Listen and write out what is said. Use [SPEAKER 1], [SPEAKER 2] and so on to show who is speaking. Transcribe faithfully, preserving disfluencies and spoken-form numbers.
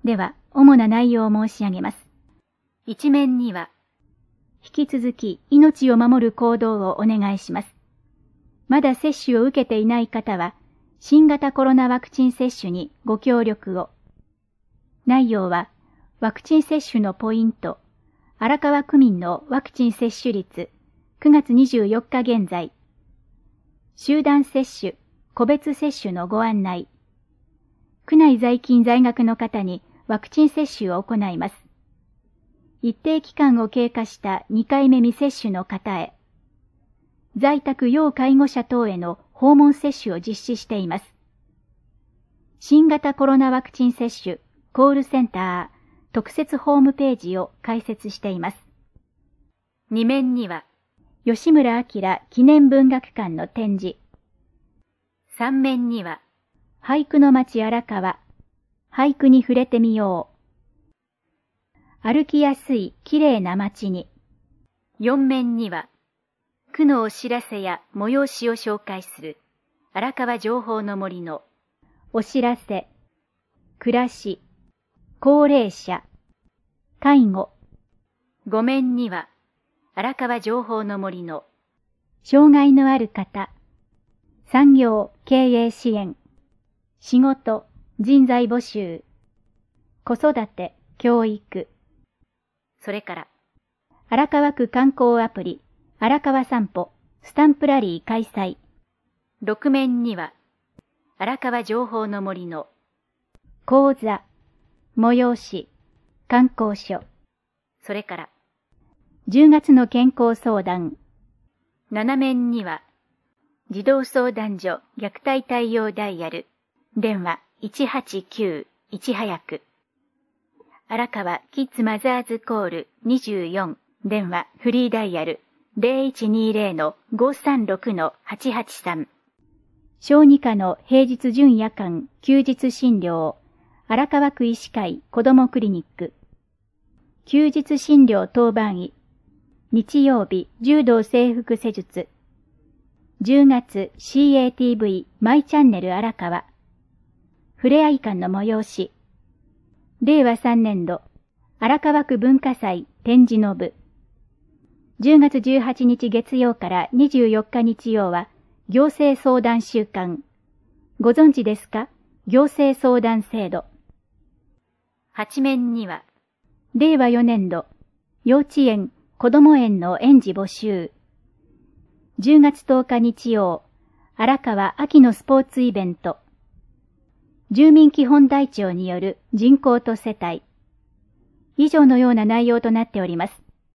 [SPEAKER 1] では、主な内容を申し上げます。一面には、引き続き命を守る行動をお願いします。まだ接種を受けていない方は、新型コロナワクチン接種にご協力を。内容は、ワクチン接種のポイント、荒川区民のワクチン接種率、くがつにじゅうよっか現在、集団接種、個別接種のご案内、区内在勤在学の方にワクチン接種を行います。一定期間を経過したにかいめ未接種の方へ、在宅要介護者等への訪問接種を実施しています。新型コロナワクチン接種コールセンター特設ホームページを開設しています。二面には、吉村明記念文学館の展示。三面には、俳句の街荒川、俳句に触れてみよう。歩きやすいきれいな街に。四面には、区のお知らせや催しを紹介する荒川情報の森のお知らせ、暮らし、高齢者、介護。五面には、荒川情報の森の障害のある方、産業経営支援、仕事人材募集、子育て教育。それから、荒川区観光アプリ、荒川散歩、スタンプラリー開催。六面には、荒川情報の森の講座、催し、観光所。それから、じゅうがつの健康相談。七面には、児童相談所虐待対応ダイヤル、電話いちはちきゅういち早く。荒川キッズマザーズコールにじゅうよん、電話フリーダイヤル ゼロいちにゼロのごさんろくのはちはちさん。小児科の平日準夜間休日診療、荒川区医師会子どもクリニック。休日診療当番医、日曜日柔道整復施術。じゅうがつ シーエーティーブイ マイチャンネル荒川。ふれあい館の催し。れいわさんねんど荒川区文化祭展示の部。じゅうがつじゅうはちにち月曜からにじゅうよっか日曜は行政相談週間。ご存知ですか？行政相談制度。八面には、れいわよねんど幼稚園子ども園の園児募集。じゅうがつとおか日曜、荒川秋のスポーツイベント。住民基本台帳による人口と世帯。以上のような内容となっております。